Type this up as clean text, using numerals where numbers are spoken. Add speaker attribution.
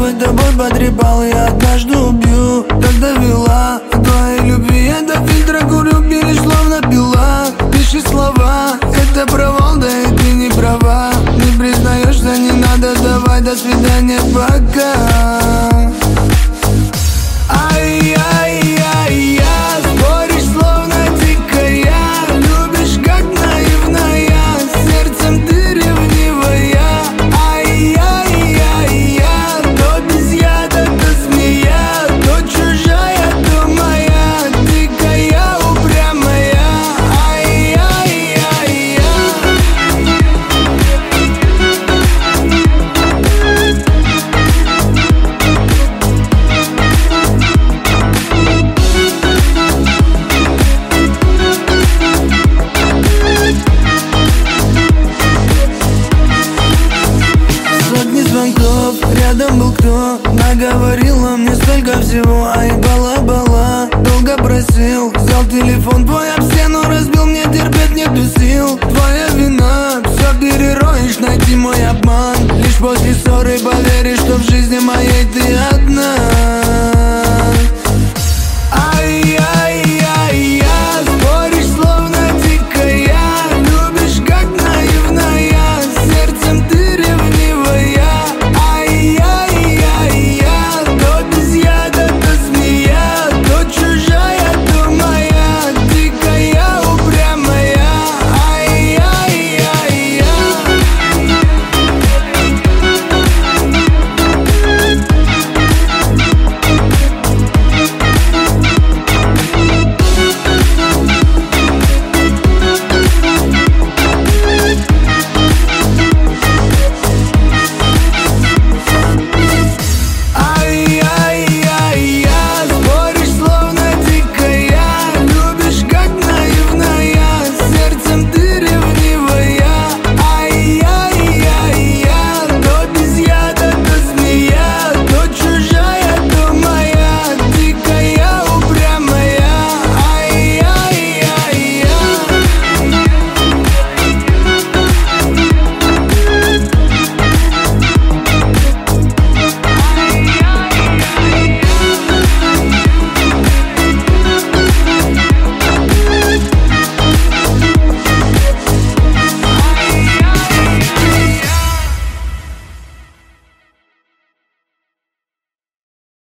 Speaker 1: бы тобой потрепал, я однажды убью. Так довела твоей любви, я до фильтра курю, пилишь словно пила. Пиши слова, это провал, да и ты не права. Не признаешься, не надо, давай, до свидания, пока. Ай-яй-яй-я, споришь словно дикая, любишь как наивная, сердцем ты ревнивая. Ай-яй-яй-я, то без яда, то змея, то чужая, то моя, дикая, упрямая. Ай-яй-яй-я. Сотни звонков, рядом был кто, наговорила мне столько всего. Ай, бала-бала, долго просил, взял телефон твой об стену, разбил, мне терпеть нету сил. Твоя вина, все перероешь, найти мой обман. Лишь после ссоры поверишь, что в жизни